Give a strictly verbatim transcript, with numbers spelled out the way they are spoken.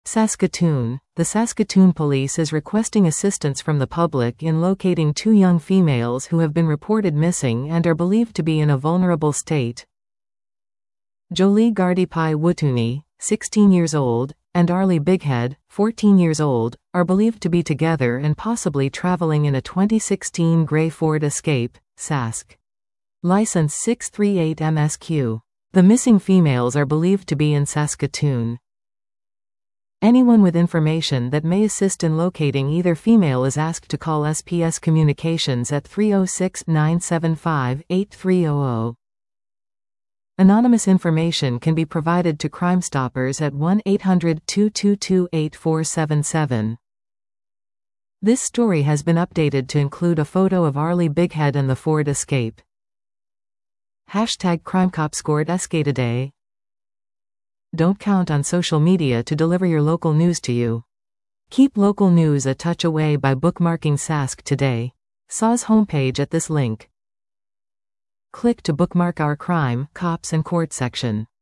Saskatoon. The Saskatoon Police is requesting assistance from the public in locating two young females who have been reported missing and are believed to be in a vulnerable state. Jolie Gardipai Wutuni, sixteen years old, and Arlie Bighead, fourteen years old, are believed to be together and possibly traveling in a twenty sixteen gray Ford Escape, Sask. License six three eight M S Q. The missing females are believed to be in Saskatoon. Anyone with information that may assist in locating either female is asked to call S P S Communications at three oh six, nine seven five, eight three hundred. Anonymous information can be provided to Crime Stoppers at one eight hundred, two two two, eight four seven seven. This story has been updated to include a photo of Arlie Bighead and the Ford Escape. Hashtag CrimeCop scored Escate a day. Don't count on social media to deliver your local news to you. Keep local news a touch away by bookmarking Sask Today. S A W's homepage at this link. Click to bookmark our crime, cops and court section.